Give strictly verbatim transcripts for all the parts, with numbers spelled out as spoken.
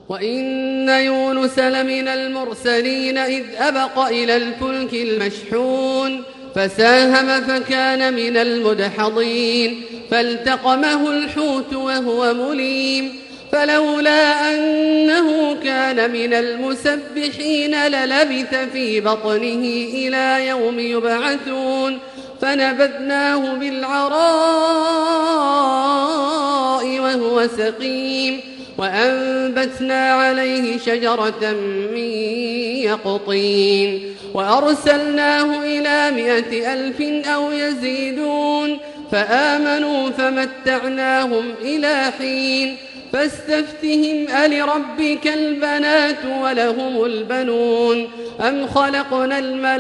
وإن يونس لمن المرسلين إذ أبق إلى الفلك المشحون فساهم فكان من المدحضين فالتقمه الحوت وهو مليم فلولا أنه كان من المسبحين للبث في بطنه إلى يوم يبعثون فنبذناه بالعراء وهو سقيم وأنبتنا عليه شجرة من يقطين وأرسلناه إلى مائة ألف أو يزيدون فآمنوا فمتعناهم إلى حين فاستفتهم ألربك البنات ولهم البنون أم خلقنا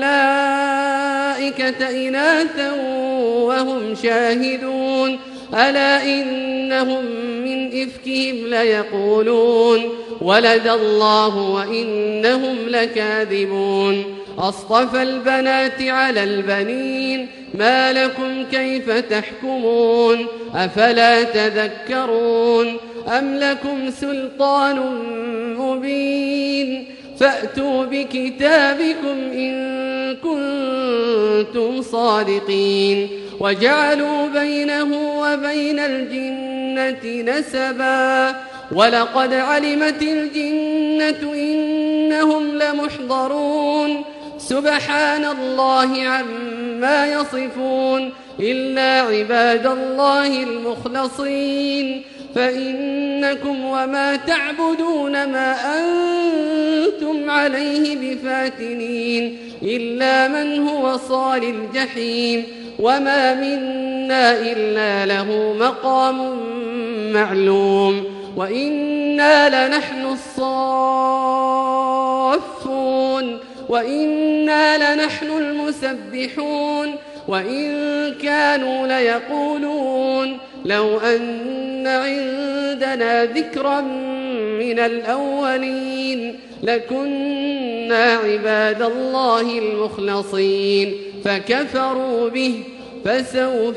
الملائكة إناثا وهم شاهدون ألا إنهم من إفكهم ليقولون ولد الله وإنهم لكاذبون أصطفى البنات على البنين ما لكم كيف تحكمون أفلا تذكرون أم لكم سلطان مبين فأتوا بكتابكم إن كنتم صادقين وجعلوا بينه وبين الجنة نسبا ولقد علمت الجنة إنهم لمحضرون سبحان الله عما يصفون إلا عباد الله المخلصين فإنكم وما تعبدون ما أنتم عليه بفاتنين إلا من هو صال الجحيم وما منا إلا له مقام معلوم وإنا لنحن الصافون وإنا لنحن المسبحون وإن كانوا ليقولون لو أن عندنا ذكرا من الأولين لكنا عباد الله المخلصين فكفروا به فسوف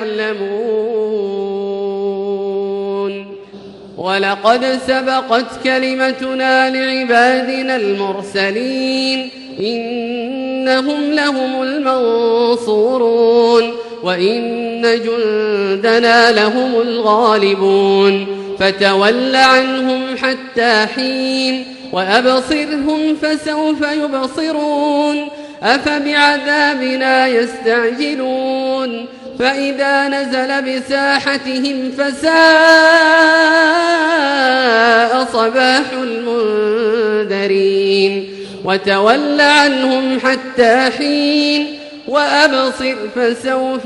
يعلمون ولقد سبقت كلمتنا لعبادنا المرسلين إنهم لهم المنصورون وإن جندنا لهم الغالبون فتول عنهم حتى حين وأبصرهم فسوف يبصرون أفبعذابنا يستعجلون فإذا نزل بساحتهم فساء صباح المنذرين وتول عنهم حتى حين وأبصر فسوف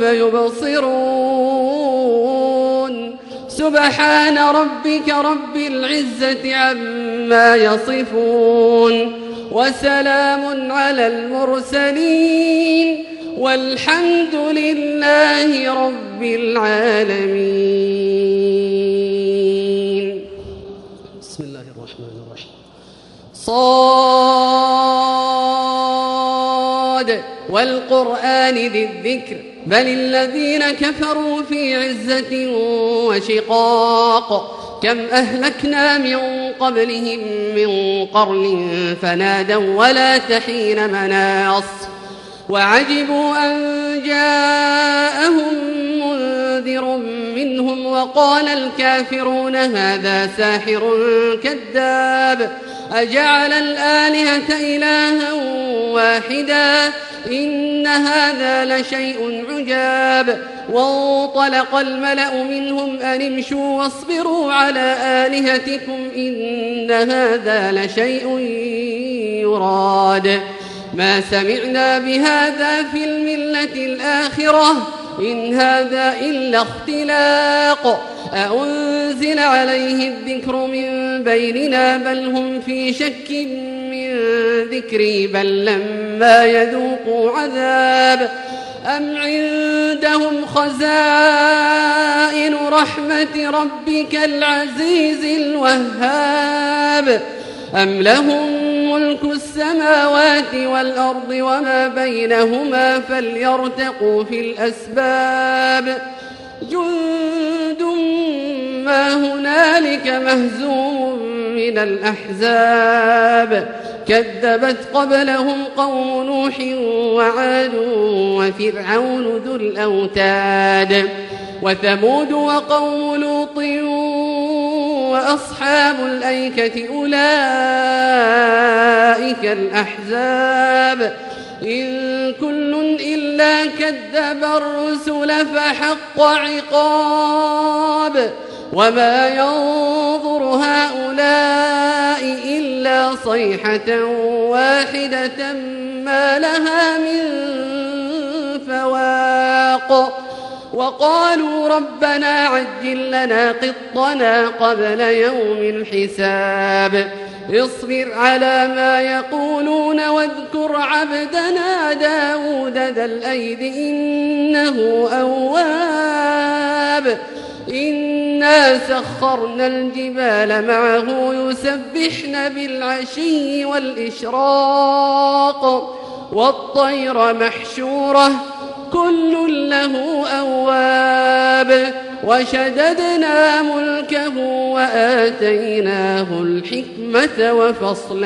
يبصرون سبحان ربك رب العزة عما يصفون وسلام على المرسلين والحمد لله رب العالمين. بسم الله الرحمن الرحيم. صاد والقرآن ذي الذكر بل الذين كفروا في عزة وشقاق كم أهلكنا من قبلهم من قرن فنادوا ولا تحين مناص وعجبوا أن جاءهم منذر منهم وقال الكافرون هذا ساحر كذاب أجعل الآلهة إلها واحدا إن هذا لشيء عجاب وانطلق الملأ منهم أن امشوا واصبروا على آلهتكم إن هذا لشيء يراد ما سمعنا بهذا في الملة الآخرة إن هذا إلا اختلاق أأنزل عليه الذكر من بيننا بل هم في شك من ذكري بل لما يذوقوا عذاب أم عندهم خزائن رحمة ربك العزيز الوهاب أم لهم ملك السماوات والأرض وما بينهما فليرتقوا في الأسباب جند ما هنالك مهزوم من الأحزاب كذبت قبلهم قوم نوح وعاد وفرعون ذو الأوتاد وثمود وقوم لوط وأصحاب الأيكة أولئك الأحزاب إن كل إلا كذب الرسل فحق عقاب وما ينظر هؤلاء إلا صيحة واحدة ما لها من فواق وقالوا ربنا عجل لنا قطنا قبل يوم الحساب اصبر على ما يقولون واذكر عبدنا داود ذا الأيد إنه أواب إنا سخرنا الجبال معه يسبحن بالعشي والإشراق والطير محشورة كل له أواب وشددنا ملكه وآتيناه الحكمة وفصل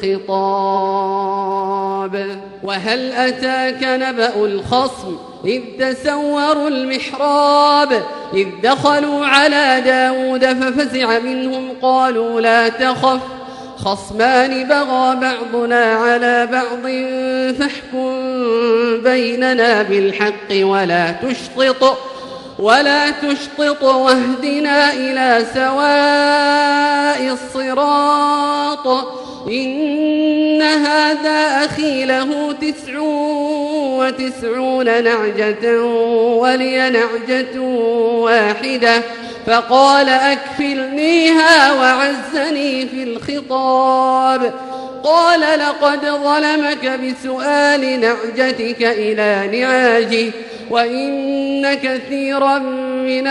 الخطاب وهل أتاك نبأ الخصم إذ تسوروا المحراب إذ دخلوا على داود ففزع منهم قالوا لا تخف خصمان بغى بعضنا على بعض فاحكم بيننا بالحق ولا تشطط ولا تشطط واهدنا إلى سواء الصراط إن هذا أخي له تسع وتسعون نعجة ولي نعجة واحدة فقال أكفلنيها وعزني في الخطاب قال لقد ظلمك بسؤال نعجتك إلى نعاجه وإن كثيرا من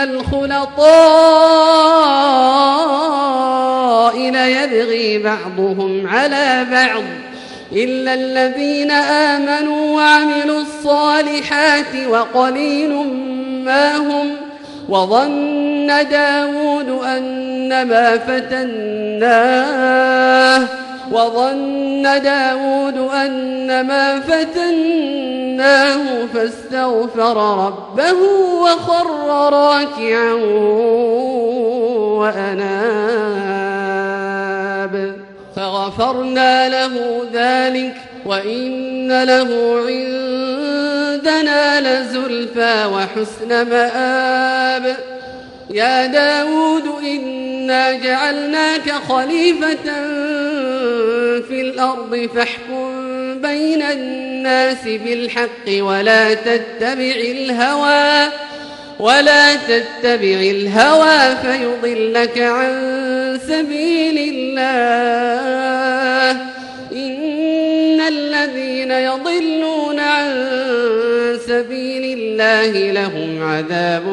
الخلطاء ليبغي بعضهم على بعض إلا الذين آمنوا وعملوا الصالحات وقليل ما هم وظن داود أنما فتناه وظن داود أنما فتناه فاستغفر ربه وخر راكعا وأناب فغفرنا له ذلك وإن له عندنا لزلفى وحسن مآب يا داود إنا جعلناك خليفة في الأرض فاحكم بين الناس بالحق ولا تتبع الهوى ولا تتبع الهوى فيضلك عن سبيل الله إن الذين يضلون عن سبيل الله لهم عذاب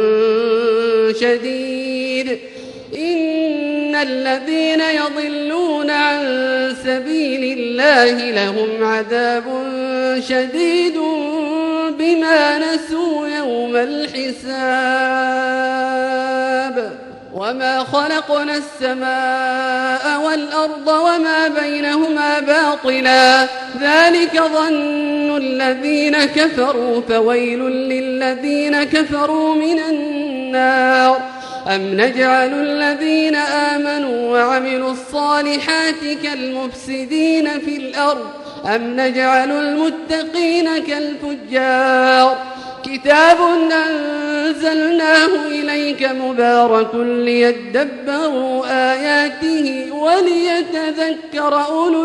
شديد إن الذين يضلون عن سبيل الله لهم عذاب شديد بما نسوا يوم الحساب وما خلقنا السماء والأرض وما بينهما باطلا ذلك ظن الذين كفروا فويل للذين كفروا من النار أم نجعل الذين آمنوا وعملوا الصالحات كالمفسدين في الأرض أم نجعل المتقين كالفجار كتاب أنزلناه إليك مبارك ليدبروا آياته وليتذكر أولو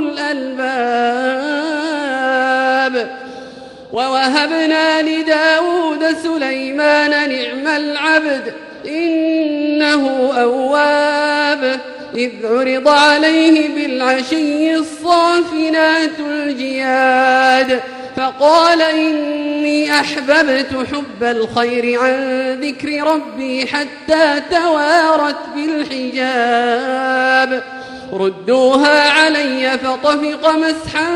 الألباب ووهبنا لداود سليمان نعم العبد إنه أواب إذ عرض عليه بالعشي الصافنات الجياد فقال إني أحببت حب الخير عن ذكر ربي حتى توارت بالحجاب ردوها علي فطفق مسحا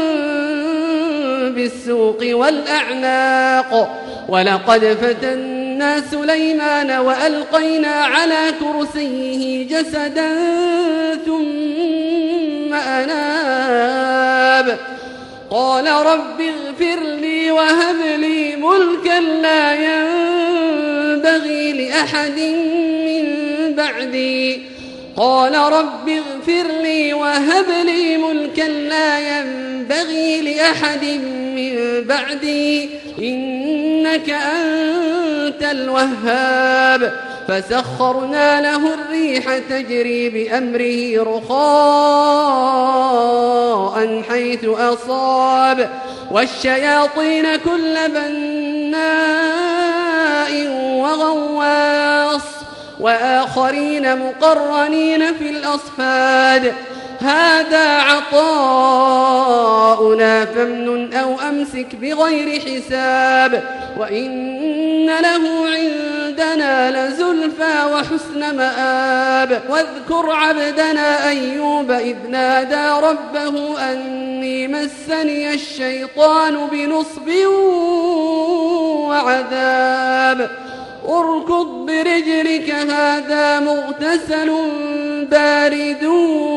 بالسوق والأعناق ولقد فتنا سليمان وألقينا على كرسيه جسدا ثم أناب قال رب اغفر لي وهب لي ملكا لا ينبغي لأحد من بعدي قال رب اغفر لي وهب لي ملكا لا ينبغي لأحد من بعدي إنك أنت الوهاب فسخرنا له الريح تجري بأمره رخاء حيث أصاب والشياطين كل بناء وغواص وآخرين مقرنين في الأصفاد هذا عطاؤنا فامنن أو أمسك بغير حساب وإن له عندنا لزلفى وحسن مآب واذكر عبدنا أيوب إذ نادى ربه أني مسني الشيطان بنصب وعذاب اركض برجلك هذا مغتسل بارد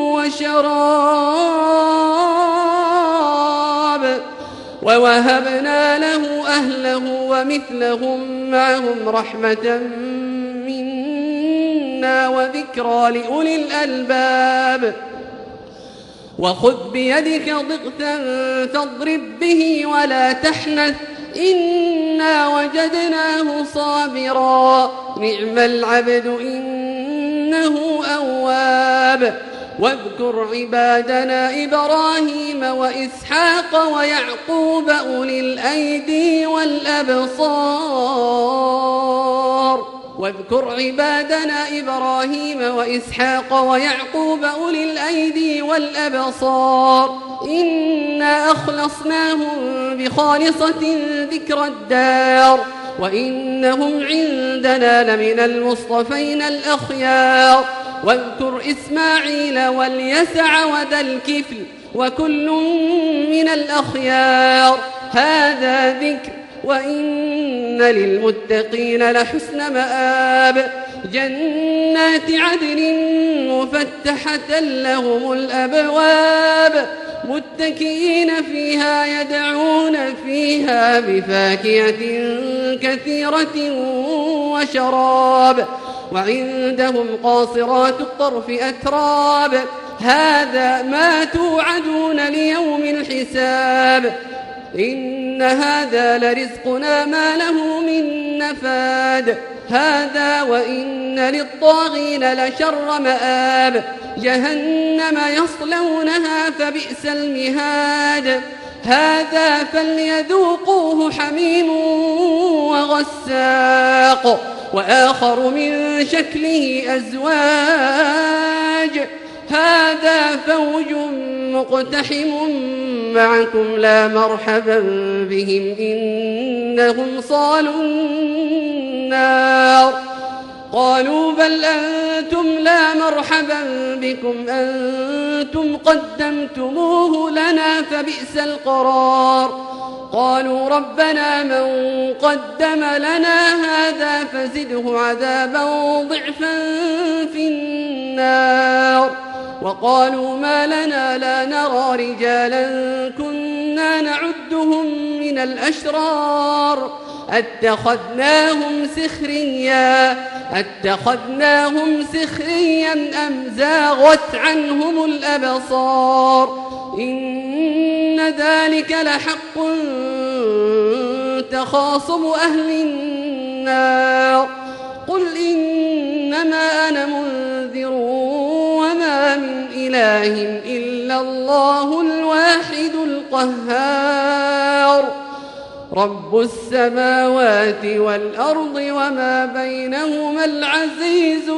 وشراب ووهبنا له أهله ومثلهم معهم رحمة منا وذكرى لأولي الألباب وخذ بيدك ضغثا فاضرب به ولا تحنث إنا وجدناه صابرا نعم العبد إنه أواب واذكر عبادنا إبراهيم وإسحاق ويعقوب أولي الأيدي والأبصار واذكر عبادنا إبراهيم وإسحاق ويعقوب أولي الأيدي والأبصار إنا أخلصناهم بخالصة ذكر الدار وإنهم عندنا لمن المصطفين الأخيار واذكر إسماعيل واليسع وذا الكفل وكل من الأخيار هذا ذكر وإن للمتقين لحسن مآب جنات عدن مفتحة لهم الأبواب متكئين فيها يدعون فيها بفاكهة كثيرة وشراب وعندهم قاصرات الطرف أتراب هذا ما توعدون ليوم الحساب إن هذا لرزقنا ما له من نفاد هذا وإن للطاغين لشر مآب جهنم يصلونها فبئس المهاد هذا فليذوقوه حميم وغساق وآخر من شكله أزواج هذا فوج مقتحم معكم لا مرحبا بهم إنهم صالوا النار قالوا بل أنتم لا مرحبا بكم أنتم قدمتموه لنا فبئس القرار قالوا ربنا من قدم لنا هذا فزده عذابا ضعفا في النار وقالوا ما لنا لا نرى رجالا كنا نعدهم من الأشرار اتخذناهم سخريا اتخذناهم سخريا أم زاغت عنهم الأبصار إن ذلك لحق تخاصم أهل النار قل إنما أنا منذر وما من إله إلا الله الواحد القهار رب السماوات والأرض وما بينهما العزيز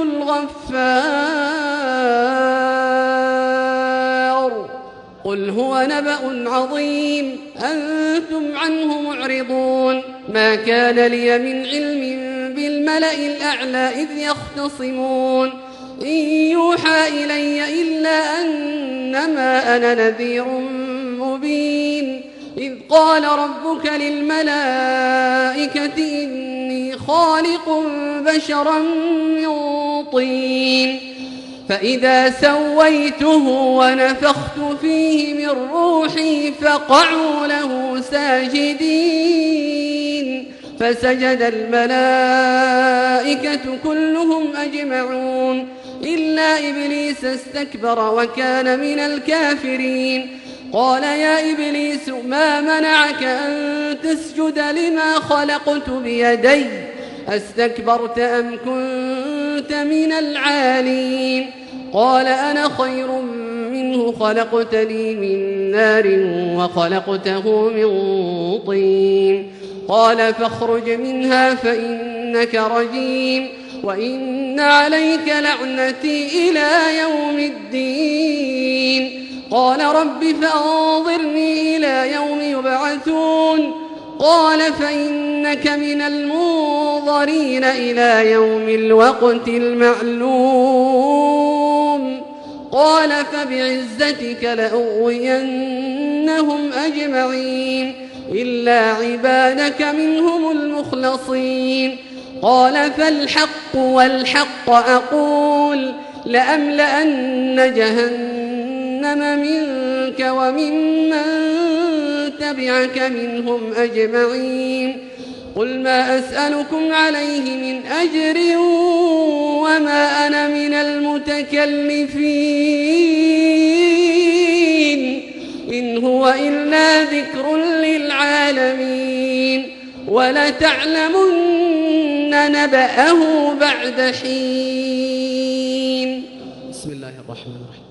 الغفار قل هو نبأ عظيم أنتم عنه معرضون ما كان لي من علم بالملأ الأعلى إذ يختصمون إن يوحى إلي إلا أنما أنا نذير مبين إذ قال ربك للملائكة إني خالق بشرا من طين فإذا سويته ونفخت فيه من روحي فقعوا له ساجدين فسجد الملائكة كلهم أجمعون إلا إبليس استكبر وكان من الكافرين. قال يا إبليس ما منعك أن تسجد لما خلقت بيدي أستكبرت أم كنت من العالين؟ قال أنا خير منه خلقتني من نار وخلقته من طين. قال فاخرج منها فإنك رجيم وإن عليك لعنتي إلى يوم الدين. قال رب فأنظرني إلى يوم يبعثون. قال فإنك من المنظرين إلى يوم الوقت المعلوم. قال فبعزتك لأغوينهم أجمعين إلا عبادك منهم المخلصين. قال فالحق والحق أقول لأملأن جهنم منك وممن تبعك منهم أجمعين. قل ما أسألكم عليه من أجر وما أنا من المتكلفين إن هو إلا ذكر للعالمين ولتعلمن نبأه بعد حين. بسم الله الرحمن الرحيم.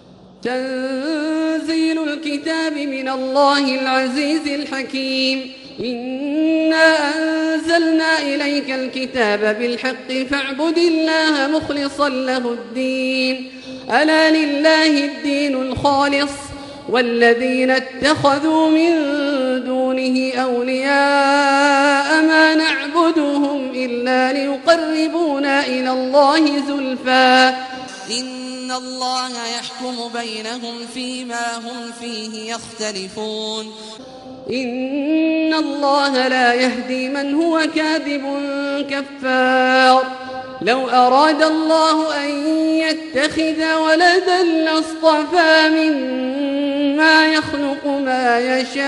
تنزيل الكتاب من الله العزيز الحكيم. إنا أنزلنا إليك الكتاب بالحق فاعبد الله مخلصا له الدين ألا لله الدين الخالص والذين اتخذوا من دونه أولياء ما نعبدهم إلا ليقربونا إلى الله زلفى إن الله يحكم بينهم فيما هم فيه يختلفون إن الله لا يهدي من هو كاذب كفار. لو أراد الله أن يتخذ ولدا لاصطفى مما يخلق ما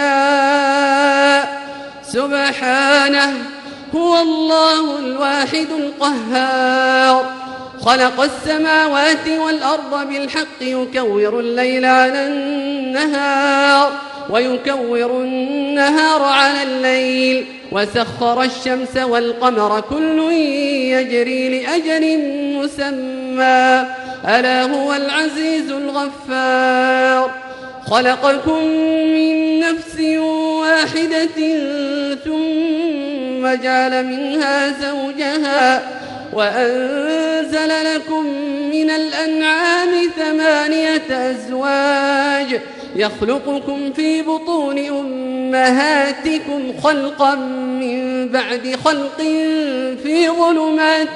يشاء سبحانه هو الله الواحد القهار. خلق السماوات والأرض بالحق يكور الليل على النهار ويكور النهار على الليل وسخر الشمس والقمر كل يجري لأجل مسمى ألا هو العزيز الغفار. خلقكم من نفس واحدة ثم جعل منها زوجها وأنزل لكم من الأنعام ثمانية أزواج يخلقكم في بطون أمهاتكم خلقا من بعد خلق في ظلمات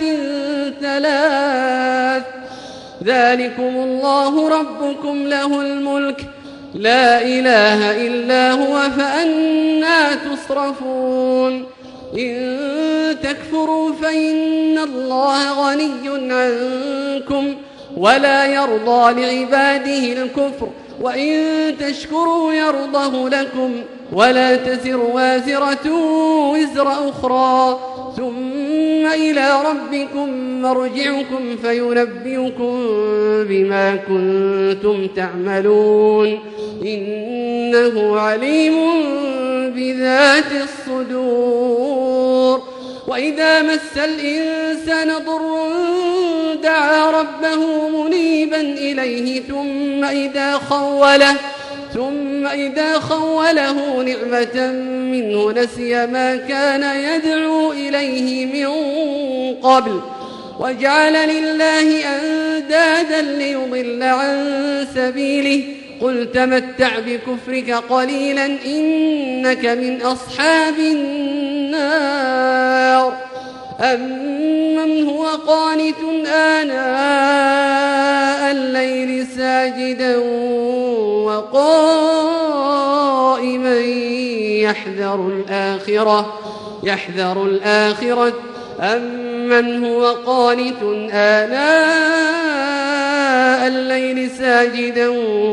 ثلاث ذلكم الله ربكم له الملك لا إله إلا هو فأنى تصرفون. إن تكفروا فإن الله غني عنكم ولا يرضى لعباده الكفر وإن تشكروا يرضه لكم ولا تزر وازرة وزر أخرى ثم إلى ربكم مرجعكم فينبئكم بما كنتم تعملون إنه عليم بذات الصدور. وإذا مس الإنسان ضر دعا ربه منيبا إليه ثم إذا خوله ثم إذا خوله نعمة منه نسي ما كان يدعو إليه من قبل وجعل لله أندادا ليضل عن سبيله قل تمتع بكفرك قليلا إنك من أصحاب النار. أمن هو قانت آناء الليل ساجدا وقائما يحذر الآخرة يحذر الآخرة أمن هو قانت آناء آناء الليل ساجدا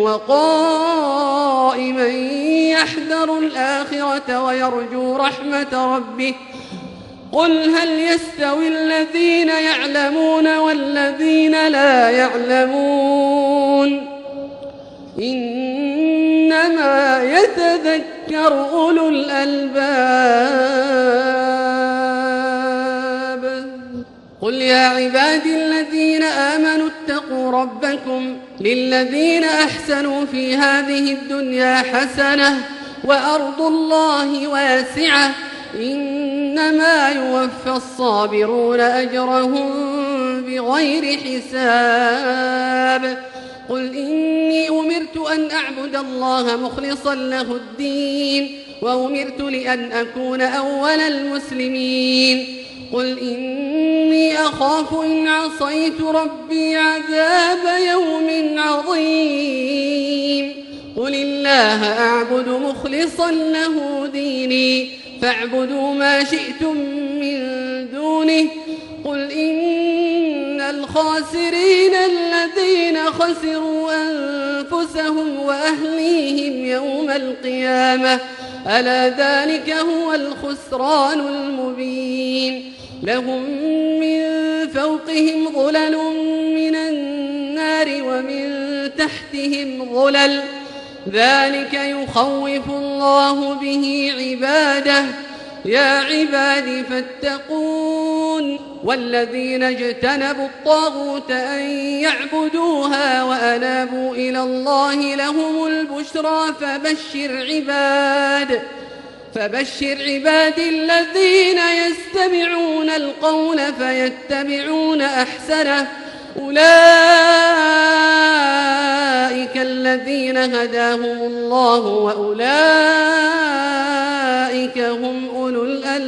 وقائما يحذر الآخرة ويرجو رحمة ربه قل هل يستوي الذين يعلمون والذين لا يعلمون إنما يتذكر أولو الألباب قل يا عبادي الذين آمنوا اتقوا ربكم للذين أحسنوا في هذه الدنيا حسنة وأرض الله واسعة إنما يوفى الصابرون أجرهم بغير حساب قل إني أمرت أن أعبد الله مخلصا له الدين وأمرت لأن أكون أول المسلمين قل إني أخاف إن عصيت ربي عذاب يوم عظيم قل الله أعبد مخلصا له ديني فاعبدوا ما شئتم من دونه قل إن الخاسرين الذين خسروا أنفسهم وأهليهم يوم القيامة ألا ذلك هو الخسران المبين لهم من فوقهم ظلل من النار ومن تحتهم ظلل ذلك يخوف الله به عباده يا عبادي فاتقون والذين اجتنبوا الطاغوت أن يعبدوها وأنابوا إلى الله لهم البشرى فبشر عباد فبشر عباد الذين يستمعون القول فيتبعون أحسنه أولئك الذين هداهم الله وأولئك هم أولو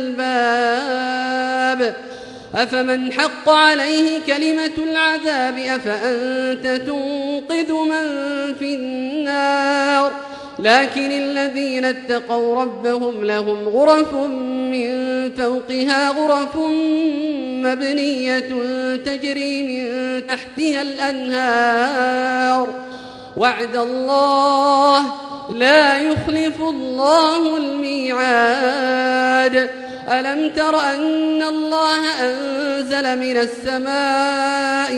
الألباب أفمن حق عليه كلمة العذاب أفأنت تنقذ من في النار لكن الذين اتقوا ربهم لهم غرف من فوقها غرف مبنية تجري من تحتها الأنهار وعد الله لا يخلف الله الميعاد ألم تر أن الله أنزل من السماء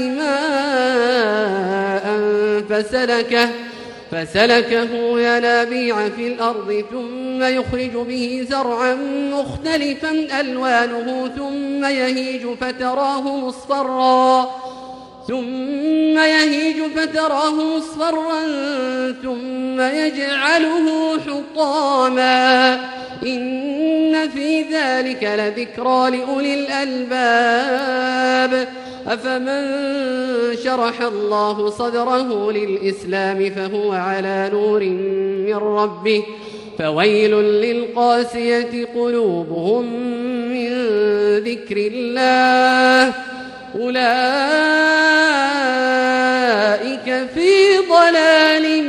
ماء فسلكه فسلكه ينابيع في الأرض ثم يخرج به زرعا مختلفا ألوانه ثم يهيج فتراه مصفرا ثم يهيج فتراه مصفرا ثم يجعله حطاما إن في ذلك لذكرى لأولي الألباب أفمن شرح الله صدره للإسلام فهو على نور من ربه فويل للقاسية قلوبهم من ذكر الله أولئك في ضلال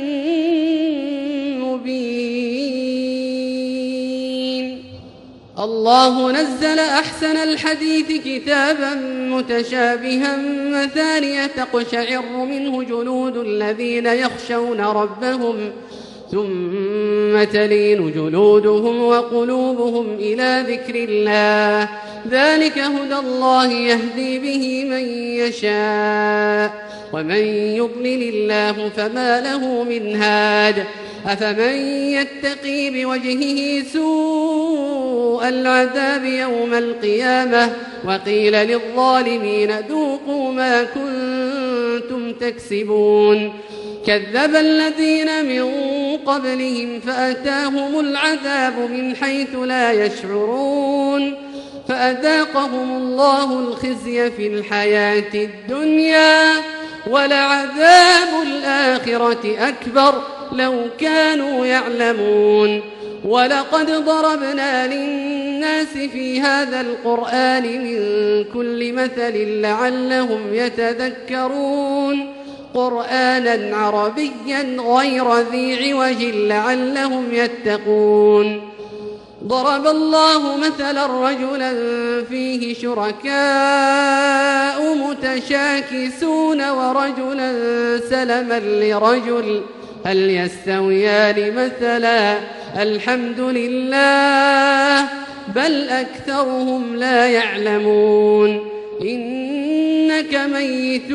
مبين الله نزل أحسن الحديث كتابا متشابها مثانية تقشعر منه جلود الذين يخشون ربهم ثم تلين جلودهم وقلوبهم إلى ذكر الله ذلك هدى الله يهدي به من يشاء ومن يضلل الله فما له من هاد أفمن يتقي بوجهه سوء العذاب يوم القيامة وقيل للظالمين ذوقوا ما كنتم تكسبون كذب الذين من قبلهم فأتاهم العذاب من حيث لا يشعرون فأذاقهم الله الخزي في الحياة الدنيا ولعذاب الآخرة أكبر لو كانوا يعلمون ولقد ضربنا للناس في هذا القرآن من كل مثل لعلهم يتذكرون قرآنا عربيا غير ذي عوج لعلهم يتقون ضرب الله مثلا رجلا فيه شركاء متشاكسون ورجلا سلما لرجل هل يستويان مثلا الحمد لله بل أكثرهم لا يعلمون إنك ميت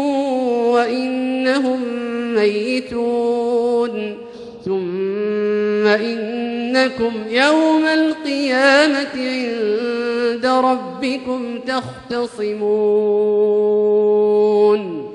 وإنهم ميتون ثم إنكم يوم القيامة عند ربكم تختصمون